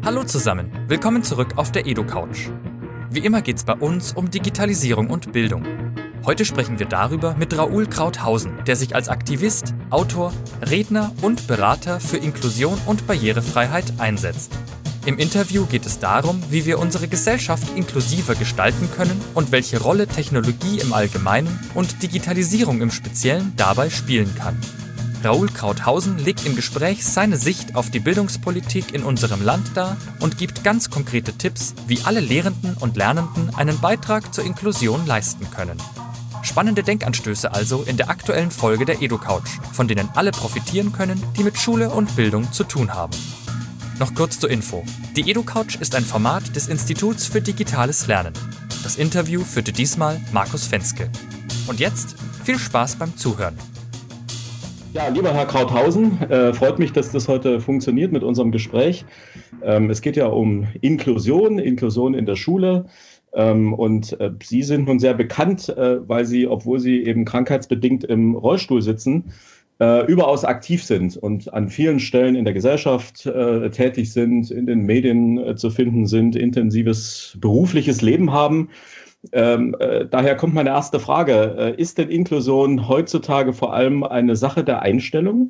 Hallo zusammen, willkommen zurück auf der EduCouch. Wie immer geht es bei uns um Digitalisierung und Bildung. Heute sprechen wir darüber mit Raoul Krauthausen, der sich als Aktivist, Autor, Redner und Berater für Inklusion und Barrierefreiheit einsetzt. Im Interview geht es darum, wie wir unsere Gesellschaft inklusiver gestalten können und welche Rolle Technologie im Allgemeinen und Digitalisierung im Speziellen dabei spielen kann. Raoul Krauthausen legt im Gespräch seine Sicht auf die Bildungspolitik in unserem Land dar und gibt ganz konkrete Tipps, wie alle Lehrenden und Lernenden einen Beitrag zur Inklusion leisten können. Spannende Denkanstöße also in der aktuellen Folge der EduCouch, von denen alle profitieren können, die mit Schule und Bildung zu tun haben. Noch kurz zur Info. Die EduCouch ist ein Format des Instituts für digitales Lernen. Das Interview führte diesmal Markus Fenske. Und jetzt viel Spaß beim Zuhören. Ja, lieber Herr Krauthausen, freut mich, dass das heute funktioniert mit unserem Gespräch. Es geht ja um Inklusion in der Schule. Und Sie sind nun sehr bekannt, weil Sie, obwohl Sie eben krankheitsbedingt im Rollstuhl sitzen, überaus aktiv sind und an vielen Stellen in der Gesellschaft tätig sind, in den Medien zu finden sind, intensives berufliches Leben haben. Daher kommt meine erste Frage. Ist denn Inklusion heutzutage vor allem eine Sache der Einstellung?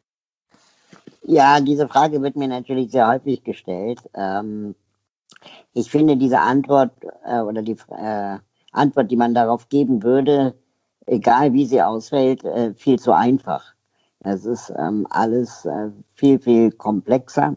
Ja, diese Frage wird mir natürlich sehr häufig gestellt. Ich finde diese Antwort oder die Antwort, die man darauf geben würde, egal wie sie ausfällt, viel zu einfach. Es ist alles viel, viel komplexer.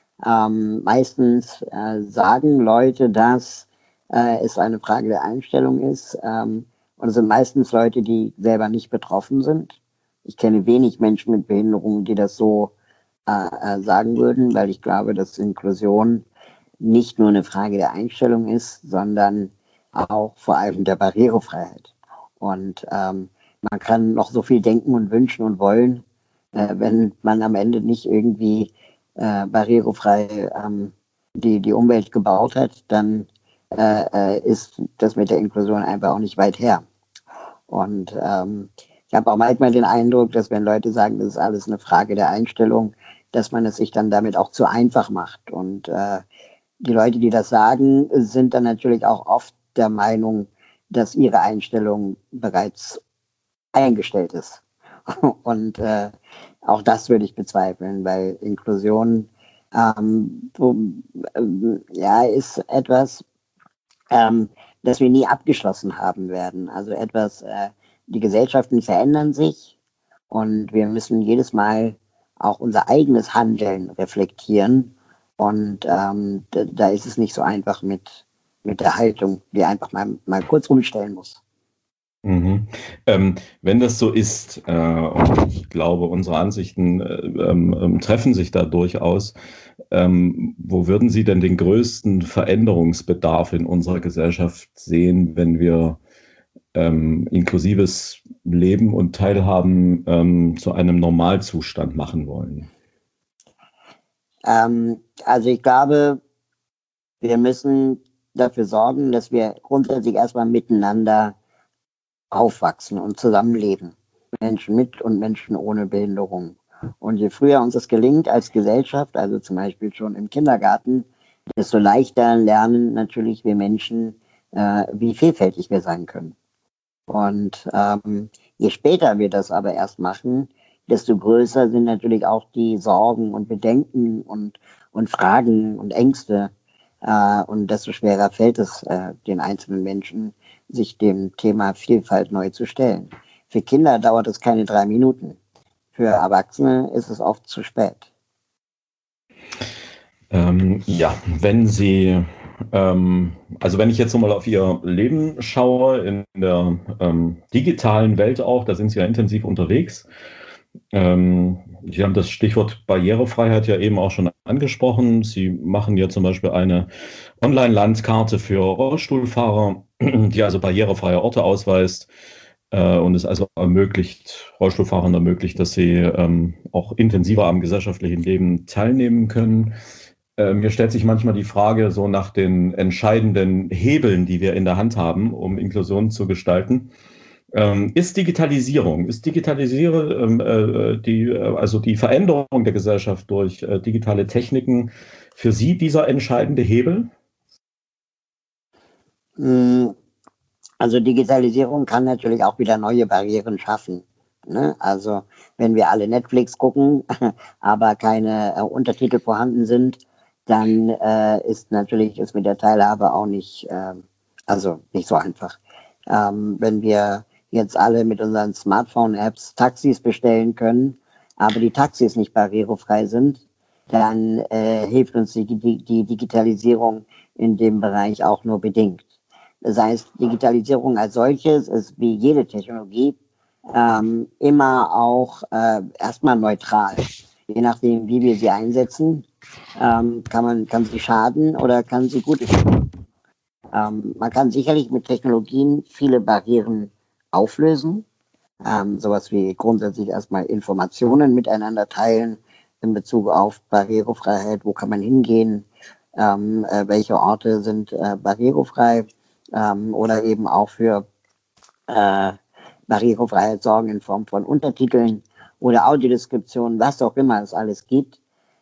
Meistens sagen Leute, dass es eine Frage der Einstellung ist. Und es sind meistens Leute, die selber nicht betroffen sind. Ich kenne wenig Menschen mit Behinderungen, die das so sagen würden, weil ich glaube, dass Inklusion nicht nur eine Frage der Einstellung ist, sondern auch vor allem der Barrierefreiheit. Und man kann noch so viel denken und wünschen und wollen, wenn man am Ende nicht irgendwie barrierefrei die Umwelt gebaut hat, dann ist das mit der Inklusion einfach auch nicht weit her. Und ich habe auch manchmal den Eindruck, dass wenn Leute sagen, das ist alles eine Frage der Einstellung, dass man es sich dann damit auch zu einfach macht. Und die Leute, die das sagen, sind dann natürlich auch oft der Meinung, dass ihre Einstellung bereits eingestellt ist. Und auch das würde ich bezweifeln, weil Inklusion ist etwas, das wir nie abgeschlossen haben werden. Also etwas, die Gesellschaften verändern sich und wir müssen jedes Mal auch unser eigenes Handeln reflektieren. Und da ist es nicht so einfach mit der Haltung, die einfach mal kurz rumstellen muss. Mhm. Wenn das so ist, und ich glaube, unsere Ansichten treffen sich da durchaus, wo würden Sie denn den größten Veränderungsbedarf in unserer Gesellschaft sehen, wenn wir inklusives Leben und Teilhaben zu einem Normalzustand machen wollen? Also ich glaube, wir müssen dafür sorgen, dass wir grundsätzlich erstmal miteinander aufwachsen und zusammenleben. Menschen mit und Menschen ohne Behinderung. Und je früher uns das gelingt als Gesellschaft, also zum Beispiel schon im Kindergarten, desto leichter lernen natürlich wir Menschen, wie vielfältig wir sein können. Und je später wir das aber erst machen, desto größer sind natürlich auch die Sorgen und Bedenken und Fragen und Ängste. Und desto schwerer fällt es den einzelnen Menschen, sich dem Thema Vielfalt neu zu stellen. Für Kinder dauert es keine 3 Minuten. Für Erwachsene ist es oft zu spät. Wenn Sie, also wenn ich jetzt nochmal auf Ihr Leben schaue, in der digitalen Welt auch, da sind Sie ja intensiv unterwegs. Sie haben das Stichwort Barrierefreiheit ja eben auch schon angesprochen. Sie machen ja zum Beispiel eine Online-Landkarte für Rollstuhlfahrer, die also barrierefreie Orte ausweist und es also Rollstuhlfahrern ermöglicht, dass sie auch intensiver am gesellschaftlichen Leben teilnehmen können. Mir stellt sich manchmal die Frage so nach den entscheidenden Hebeln, die wir in der Hand haben, um Inklusion zu gestalten. Ist die Veränderung der Gesellschaft durch digitale Techniken für Sie dieser entscheidende Hebel? Also Digitalisierung kann natürlich auch wieder neue Barrieren schaffen. Ne? Also wenn wir alle Netflix gucken, aber keine Untertitel vorhanden sind, dann ist natürlich ist mit der Teilhabe auch nicht, also nicht so einfach. Wenn wir jetzt alle mit unseren Smartphone-Apps Taxis bestellen können, aber die Taxis nicht barrierefrei sind, dann hilft uns die Digitalisierung in dem Bereich auch nur bedingt. Das heißt, Digitalisierung als solches ist wie jede Technologie immer auch erstmal neutral. Je nachdem, wie wir sie einsetzen, kann sie schaden oder kann sie Gutes tun. Man kann sicherlich mit Technologien viele Barrieren auflösen. Sowas wie grundsätzlich erstmal Informationen miteinander teilen in Bezug auf Barrierefreiheit. Wo kann man hingehen? Welche Orte sind barrierefrei? Oder eben auch für Barrierefreiheit sorgen in Form von Untertiteln oder Audiodeskriptionen, was auch immer es alles gibt.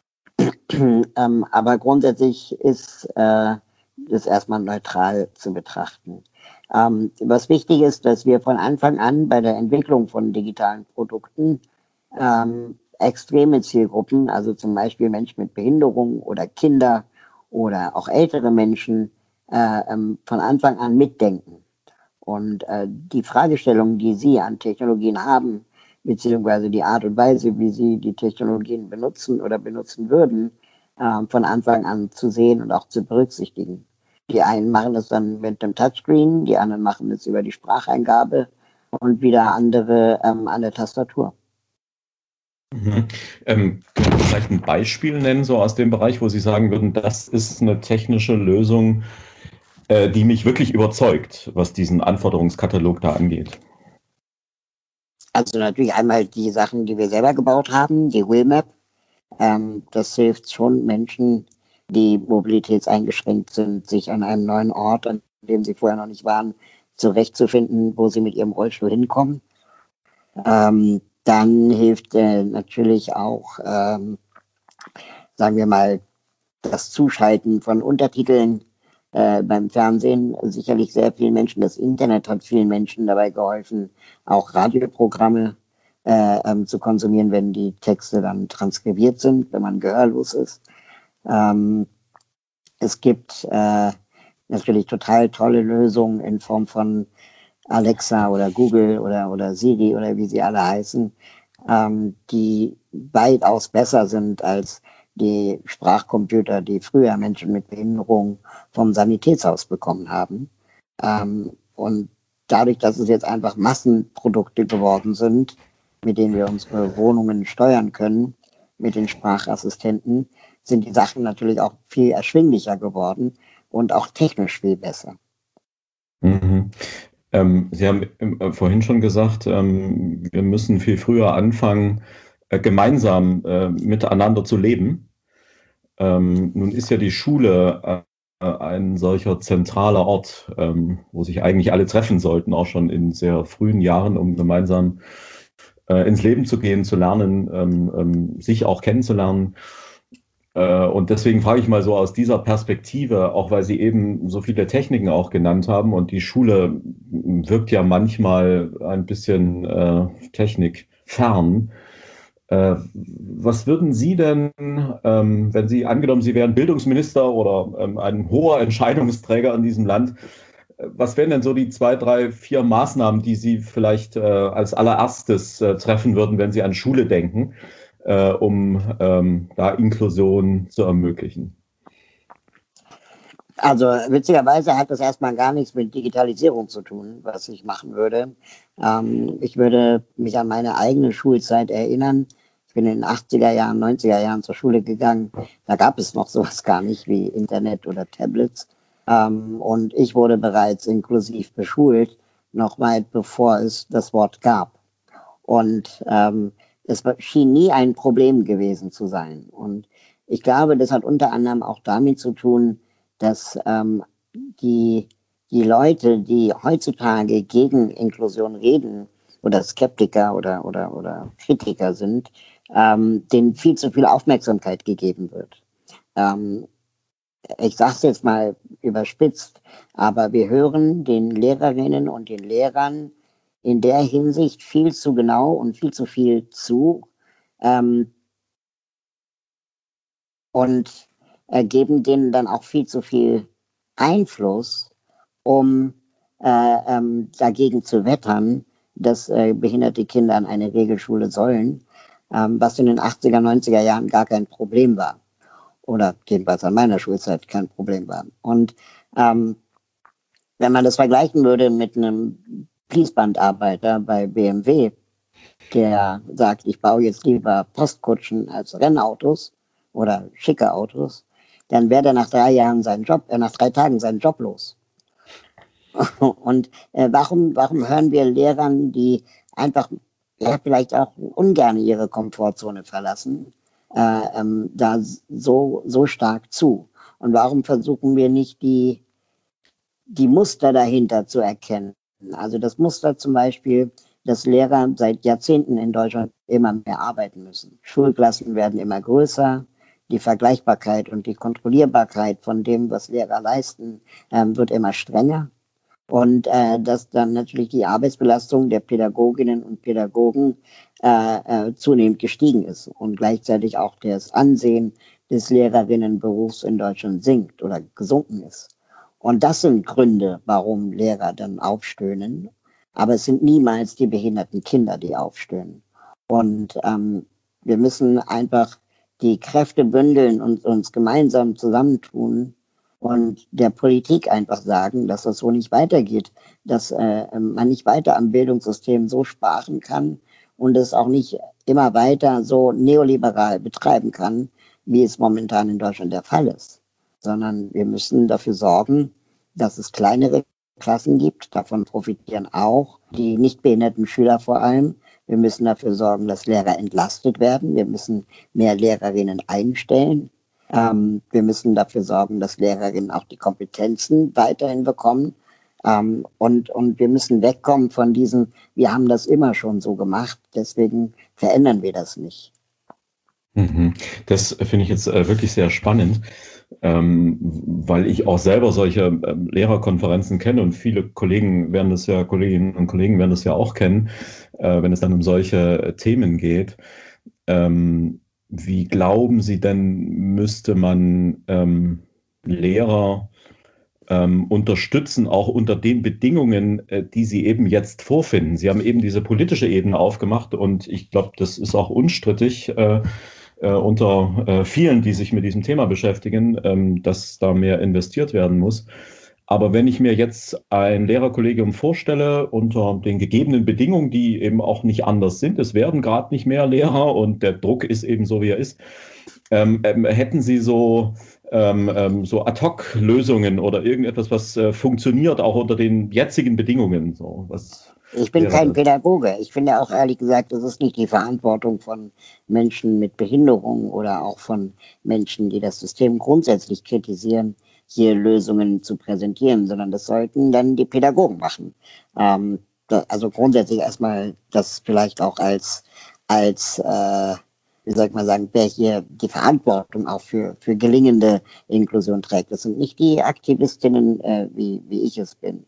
Aber grundsätzlich ist das erstmal neutral zu betrachten. Was wichtig ist, dass wir von Anfang an bei der Entwicklung von digitalen Produkten extreme Zielgruppen, also zum Beispiel Menschen mit Behinderung oder Kinder oder auch ältere Menschen, von Anfang an mitdenken. Und die Fragestellungen, die Sie an Technologien haben, beziehungsweise die Art und Weise, wie Sie die Technologien benutzen oder benutzen würden, von Anfang an zu sehen und auch zu berücksichtigen. Die einen machen das dann mit dem Touchscreen, die anderen machen es über die Spracheingabe und wieder andere an der Tastatur. Können Sie vielleicht ein Beispiel nennen, so aus dem Bereich, wo Sie sagen würden, das ist eine technische Lösung, die mich wirklich überzeugt, was diesen Anforderungskatalog da angeht? Also natürlich einmal die Sachen, die wir selber gebaut haben, die Wheelmap. Das hilft schon Menschen, die mobilitätseingeschränkt sind, sich an einem neuen Ort, an dem sie vorher noch nicht waren, zurechtzufinden, wo sie mit ihrem Rollstuhl hinkommen. Dann hilft natürlich auch, sagen wir mal, das Zuschalten von Untertiteln beim Fernsehen. Sicherlich sehr vielen Menschen. Das Internet hat vielen Menschen dabei geholfen, auch Radioprogramme zu konsumieren, wenn die Texte dann transkribiert sind, wenn man gehörlos ist. Es gibt natürlich total tolle Lösungen in Form von Alexa oder Google oder Siri oder wie sie alle heißen, die weitaus besser sind als die Sprachcomputer, die früher Menschen mit Behinderung vom Sanitätshaus bekommen haben. Und dadurch, dass es jetzt einfach Massenprodukte geworden sind, mit denen wir unsere Wohnungen steuern können, mit den Sprachassistenten, sind die Sachen natürlich auch viel erschwinglicher geworden und auch technisch viel besser. Mhm. Sie haben vorhin schon gesagt, wir müssen viel früher anfangen, gemeinsam miteinander zu leben. Nun ist ja die Schule ein solcher zentraler Ort, wo sich eigentlich alle treffen sollten, auch schon in sehr frühen Jahren, um gemeinsam ins Leben zu gehen, zu lernen, sich auch kennenzulernen. Und deswegen frage ich mal so aus dieser Perspektive, auch weil Sie eben so viele Techniken auch genannt haben und die Schule wirkt ja manchmal ein bisschen technikfern. Was würden Sie denn, wenn Sie angenommen, Sie wären Bildungsminister oder ein hoher Entscheidungsträger in diesem Land, was wären denn so die 2, 3, 4 Maßnahmen, die Sie vielleicht als allererstes treffen würden, wenn Sie an Schule denken, um da Inklusion zu ermöglichen? Also witzigerweise hat das erstmal gar nichts mit Digitalisierung zu tun, was ich machen würde. Ich würde mich an meine eigene Schulzeit erinnern. Ich bin in den 80er Jahren, 90er Jahren zur Schule gegangen. Da gab es noch sowas gar nicht wie Internet oder Tablets. Und ich wurde bereits inklusiv beschult, noch weit bevor es das Wort gab. Und es schien nie ein Problem gewesen zu sein. Und ich glaube, das hat unter anderem auch damit zu tun, dass die Leute, die heutzutage gegen Inklusion reden oder Skeptiker oder Kritiker sind, denen viel zu viel Aufmerksamkeit gegeben wird. Ähm, Ich sage es jetzt mal überspitzt, aber wir hören den Lehrerinnen und den Lehrern in der Hinsicht viel zu genau und viel zu viel zu ähm, und geben denen dann auch viel zu viel Einfluss, um dagegen zu wettern, dass behinderte Kinder an eine Regelschule sollen, was in den 80er, 90er Jahren gar kein Problem war. Oder jedenfalls an meiner Schulzeit kein Problem war. Und ähm, wenn man das vergleichen würde mit einem Fließbandarbeiter bei BMW, der sagt, ich baue jetzt lieber Postkutschen als Rennautos oder schicke Autos, dann wäre der nach 3 Jahren nach 3 Tagen seinen Job los. Und warum hören wir Lehrern, die einfach vielleicht auch ungern ihre Komfortzone verlassen, da so stark zu? Und warum versuchen wir nicht die Muster dahinter zu erkennen? Also das Muster zum Beispiel, dass Lehrer seit Jahrzehnten in Deutschland immer mehr arbeiten müssen. Schulklassen werden immer größer. Die Vergleichbarkeit und die Kontrollierbarkeit von dem, was Lehrer leisten, wird immer strenger. Und dass dann natürlich die Arbeitsbelastung der Pädagoginnen und Pädagogen zunehmend gestiegen ist und gleichzeitig auch das Ansehen des Lehrerinnenberufs in Deutschland sinkt oder gesunken ist. Und das sind Gründe, warum Lehrer dann aufstöhnen. Aber es sind niemals die behinderten Kinder, die aufstöhnen. Und wir müssen einfach die Kräfte bündeln und uns gemeinsam zusammentun und der Politik einfach sagen, dass das so nicht weitergeht, dass man nicht weiter am Bildungssystem so sparen kann und es auch nicht immer weiter so neoliberal betreiben kann, wie es momentan in Deutschland der Fall ist. Sondern wir müssen dafür sorgen, dass es kleinere Klassen gibt. Davon profitieren auch die nicht behinderten Schüler vor allem. Wir müssen dafür sorgen, dass Lehrer entlastet werden. Wir müssen mehr Lehrerinnen einstellen. Wir müssen dafür sorgen, dass Lehrerinnen auch die Kompetenzen weiterhin bekommen. Und wir müssen wegkommen von diesem, wir haben das immer schon so gemacht, deswegen verändern wir das nicht. Das finde ich jetzt wirklich sehr spannend, weil ich auch selber solche Lehrerkonferenzen kenne und viele Kolleginnen und Kollegen werden das ja auch kennen, wenn es dann um solche Themen geht. Wie glauben Sie denn, müsste man Lehrer unterstützen, auch unter den Bedingungen, die Sie eben jetzt vorfinden? Sie haben eben diese politische Ebene aufgemacht und ich glaube, das ist auch unstrittig unter vielen, die sich mit diesem Thema beschäftigen, dass da mehr investiert werden muss. Aber wenn ich mir jetzt ein Lehrerkollegium vorstelle, unter den gegebenen Bedingungen, die eben auch nicht anders sind, es werden gerade nicht mehr Lehrer und der Druck ist eben so, wie er ist, hätten Sie so Ad-hoc-Lösungen oder irgendetwas, was funktioniert, auch unter den jetzigen Bedingungen? So, ich bin kein Pädagoge. Ich finde auch ehrlich gesagt, das ist nicht die Verantwortung von Menschen mit Behinderung oder auch von Menschen, die das System grundsätzlich kritisieren, hier Lösungen zu präsentieren, sondern das sollten dann die Pädagogen machen. Also grundsätzlich erstmal das vielleicht auch als wie soll ich mal sagen, wer hier die Verantwortung auch für gelingende Inklusion trägt. Das sind nicht die Aktivistinnen, wie ich es bin.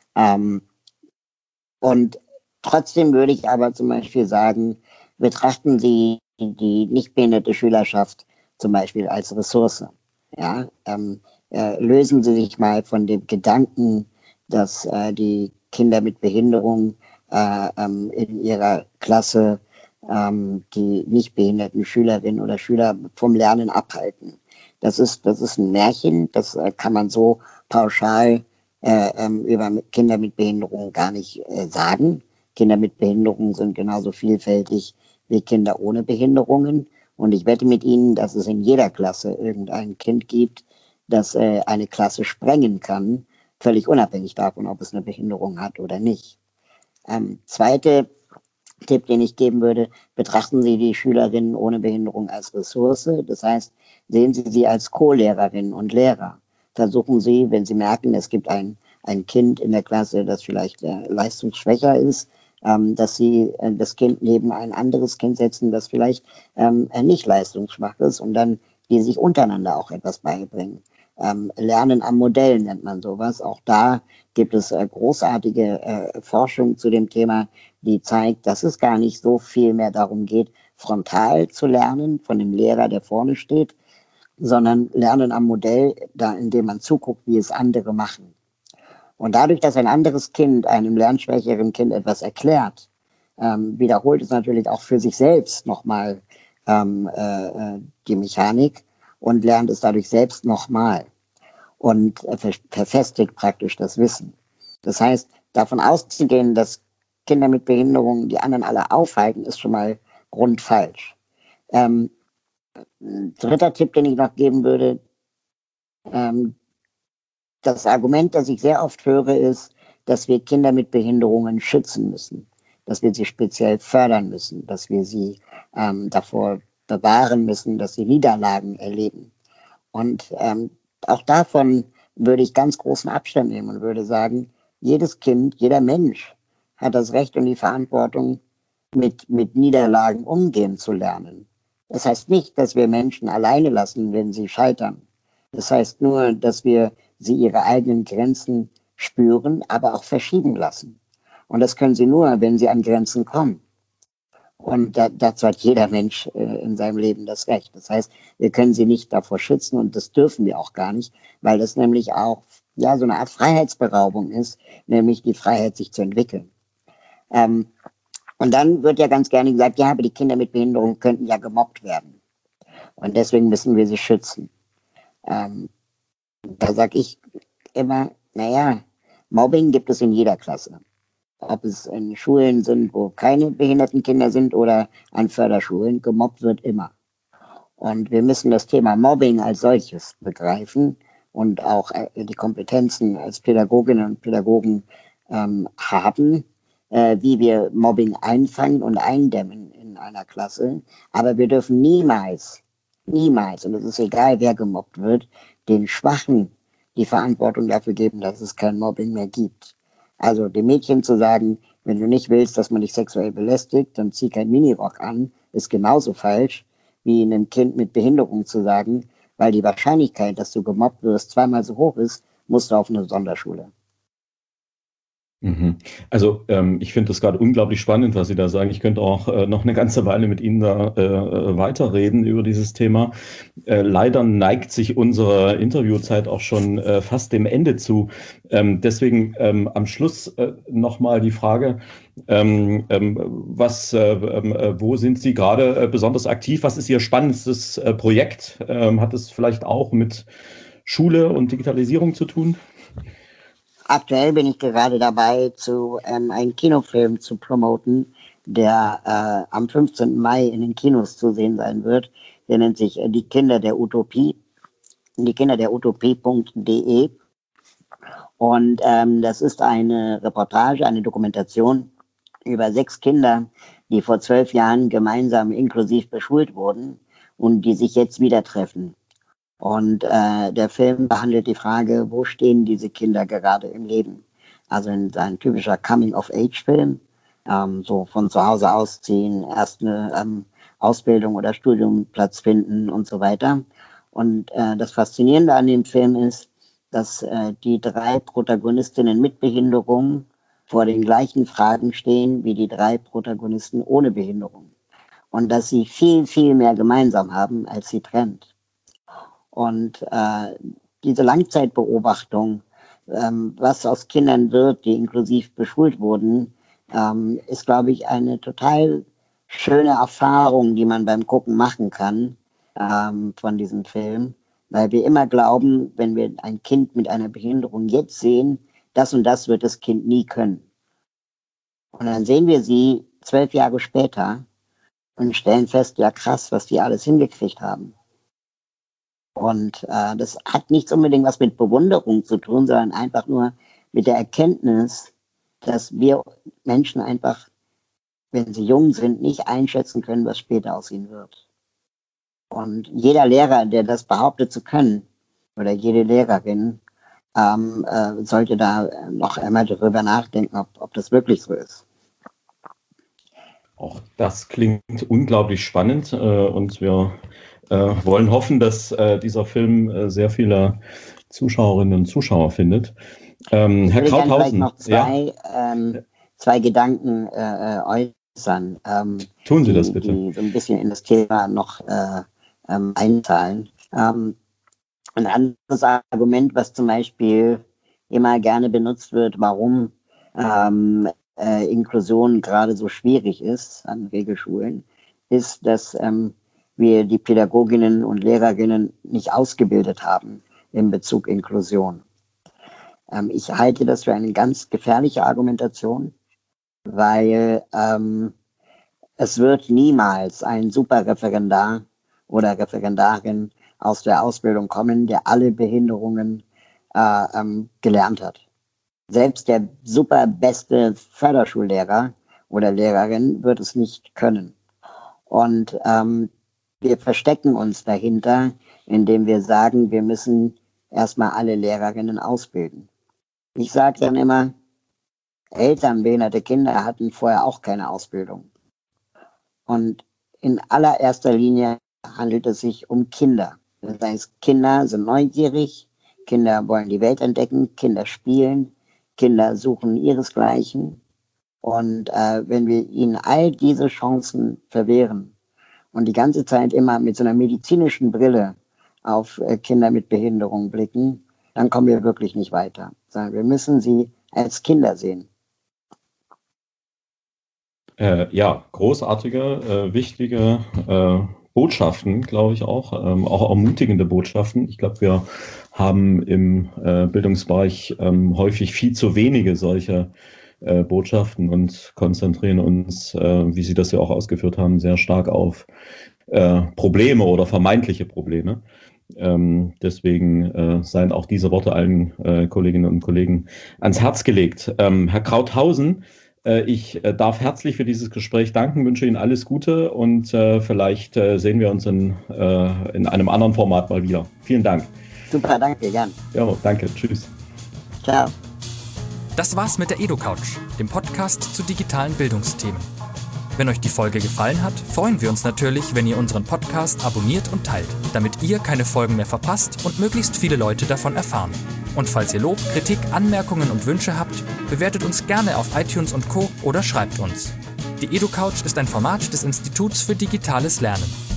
Und trotzdem würde ich aber zum Beispiel sagen, betrachten Sie die nicht behinderte Schülerschaft zum Beispiel als Ressource. Ja, lösen Sie sich mal von dem Gedanken, dass die Kinder mit Behinderung in ihrer Klasse die nicht behinderten Schülerinnen oder Schüler vom Lernen abhalten. Das ist ein Märchen, das kann man so pauschal über Kinder mit Behinderung gar nicht sagen. Kinder mit Behinderung sind genauso vielfältig wie Kinder ohne Behinderungen. Und ich wette mit Ihnen, dass es in jeder Klasse irgendein Kind gibt, das eine Klasse sprengen kann, völlig unabhängig davon, ob es eine Behinderung hat oder nicht. Zweiter Tipp, den ich geben würde, betrachten Sie die Schülerinnen ohne Behinderung als Ressource. Das heißt, sehen Sie sie als Co-Lehrerinnen und Lehrer. Versuchen Sie, wenn Sie merken, es gibt ein Kind in der Klasse, das vielleicht leistungsschwächer ist, dass Sie das Kind neben ein anderes Kind setzen, das vielleicht nicht leistungsschwach ist und dann die sich untereinander auch etwas beibringen. Lernen am Modell nennt man sowas. Auch da gibt es großartige Forschung zu dem Thema, die zeigt, dass es gar nicht so viel mehr darum geht, frontal zu lernen von dem Lehrer, der vorne steht, sondern lernen am Modell, da indem man zuguckt, wie es andere machen. Und dadurch, dass ein anderes Kind einem lernschwächeren Kind etwas erklärt, wiederholt es natürlich auch für sich selbst nochmal die Mechanik und lernt es dadurch selbst nochmal und verfestigt praktisch das Wissen. Das heißt, davon auszugehen, dass Kinder mit Behinderungen die anderen alle aufhalten, ist schon mal grundfalsch. Dritter Tipp, den ich noch geben würde, das Argument, das ich sehr oft höre, ist, dass wir Kinder mit Behinderungen schützen müssen, dass wir sie speziell fördern müssen, dass wir sie davor bewahren müssen, dass sie Niederlagen erleben. Und auch davon würde ich ganz großen Abstand nehmen und würde sagen, jedes Kind, jeder Mensch hat das Recht und die Verantwortung, mit Niederlagen umgehen zu lernen. Das heißt nicht, dass wir Menschen alleine lassen, wenn sie scheitern. Das heißt nur, dass wir sie ihre eigenen Grenzen spüren, aber auch verschieben lassen. Und das können sie nur, wenn sie an Grenzen kommen. Und dazu hat jeder Mensch in seinem Leben das Recht. Das heißt, wir können sie nicht davor schützen und das dürfen wir auch gar nicht, weil das nämlich auch so eine Art Freiheitsberaubung ist, nämlich die Freiheit, sich zu entwickeln. Und dann wird ja ganz gerne gesagt, ja, aber die Kinder mit Behinderung könnten ja gemobbt werden. Und deswegen müssen wir sie schützen. Da sage ich immer, Mobbing gibt es in jeder Klasse. Ob es in Schulen sind, wo keine behinderten Kinder sind oder an Förderschulen, gemobbt wird immer. Und wir müssen das Thema Mobbing als solches begreifen und auch die Kompetenzen als Pädagoginnen und Pädagogen haben, wie wir Mobbing einfangen und eindämmen in einer Klasse. Aber wir dürfen niemals, und es ist egal, wer gemobbt wird, den Schwachen die Verantwortung dafür geben, dass es kein Mobbing mehr gibt. Also dem Mädchen zu sagen, wenn du nicht willst, dass man dich sexuell belästigt, dann zieh keinen Minirock an, ist genauso falsch, wie einem Kind mit Behinderung zu sagen, weil die Wahrscheinlichkeit, dass du gemobbt wirst, zweimal so hoch ist, musst du auf eine Sonderschule. Also ich finde das gerade unglaublich spannend, was Sie da sagen. Ich könnte auch noch eine ganze Weile mit Ihnen da weiterreden über dieses Thema. Leider neigt sich unsere Interviewzeit auch schon fast dem Ende zu. Deswegen am Schluss nochmal die Frage, wo sind Sie gerade besonders aktiv? Was ist Ihr spannendstes Projekt? Hat es vielleicht auch mit Schule und Digitalisierung zu tun? Aktuell bin ich gerade dabei, einen Kinofilm zu promoten, der am 15. Mai in den Kinos zu sehen sein wird. Der nennt sich Die Kinder der Utopie, diekinderderutopie.de. Und das ist eine Reportage, eine Dokumentation über 6 Kinder, die vor 12 Jahren gemeinsam inklusiv beschult wurden und die sich jetzt wieder treffen. Und der Film behandelt die Frage, wo stehen diese Kinder gerade im Leben? Also ein typischer Coming-of-Age-Film, so von zu Hause ausziehen, erst eine Ausbildung oder Studiumplatz finden und so weiter. Und das Faszinierende an dem Film ist, dass die 3 Protagonistinnen mit Behinderung vor den gleichen Fragen stehen wie die 3 Protagonisten ohne Behinderung. Und dass sie viel, viel mehr gemeinsam haben, als sie trennt. Und diese Langzeitbeobachtung, was aus Kindern wird, die inklusiv beschult wurden, ist, glaube ich, eine total schöne Erfahrung, die man beim Gucken machen kann von diesem Film. Weil wir immer glauben, wenn wir ein Kind mit einer Behinderung jetzt sehen, das und das wird das Kind nie können. Und dann sehen wir sie 12 Jahre später und stellen fest, ja krass, was die alles hingekriegt haben. Und das hat nichts unbedingt was mit Bewunderung zu tun, sondern einfach nur mit der Erkenntnis, dass wir Menschen einfach, wenn sie jung sind, nicht einschätzen können, was später aus ihnen wird. Und jeder Lehrer, der das behauptet zu können, oder jede Lehrerin, sollte da noch einmal darüber nachdenken, ob das wirklich so ist. Auch das klingt unglaublich spannend und wir wollen hoffen, dass dieser Film sehr viele Zuschauerinnen und Zuschauer findet. Herr Krauthausen. Noch zwei Gedanken äußern. Tun Sie das bitte. Die so ein bisschen in das Thema noch einzahlen. Ein anderes Argument, was zum Beispiel immer gerne benutzt wird, warum Inklusion gerade so schwierig ist an Regelschulen, ist, dass wir die Pädagoginnen und Lehrerinnen nicht ausgebildet haben in Bezug Inklusion. Ich halte das für eine ganz gefährliche Argumentation, weil es wird niemals ein Superreferendar oder Referendarin aus der Ausbildung kommen, der alle Behinderungen gelernt hat. Selbst der super beste Förderschullehrer oder Lehrerin wird es nicht können. Und wir verstecken uns dahinter, indem wir sagen, wir müssen erstmal alle Lehrerinnen ausbilden. Ich sage dann immer, Eltern behinderte Kinder hatten vorher auch keine Ausbildung. Und in allererster Linie handelt es sich um Kinder. Das heißt, Kinder sind neugierig, Kinder wollen die Welt entdecken, Kinder spielen, Kinder suchen ihresgleichen. Und wenn wir ihnen all diese Chancen verwehren und die ganze Zeit immer mit so einer medizinischen Brille auf Kinder mit Behinderung blicken, dann kommen wir wirklich nicht weiter. Sondern wir müssen sie als Kinder sehen. Ja, großartige, wichtige Botschaften, glaube ich auch ermutigende Botschaften. Ich glaube, wir haben im Bildungsbereich häufig viel zu wenige solche Botschaften und konzentrieren uns, wie Sie das ja auch ausgeführt haben, sehr stark auf Probleme oder vermeintliche Probleme. Deswegen seien auch diese Worte allen Kolleginnen und Kollegen ans Herz gelegt. Herr Krauthausen, ich darf herzlich für dieses Gespräch danken, wünsche Ihnen alles Gute und vielleicht sehen wir uns in einem anderen Format mal wieder. Vielen Dank. Super, danke, gern. Ja, danke, tschüss. Ciao. Das war's mit der EduCouch, dem Podcast zu digitalen Bildungsthemen. Wenn euch die Folge gefallen hat, freuen wir uns natürlich, wenn ihr unseren Podcast abonniert und teilt, damit ihr keine Folgen mehr verpasst und möglichst viele Leute davon erfahren. Und falls ihr Lob, Kritik, Anmerkungen und Wünsche habt, bewertet uns gerne auf iTunes und Co. oder schreibt uns. Die EduCouch ist ein Format des Instituts für digitales Lernen.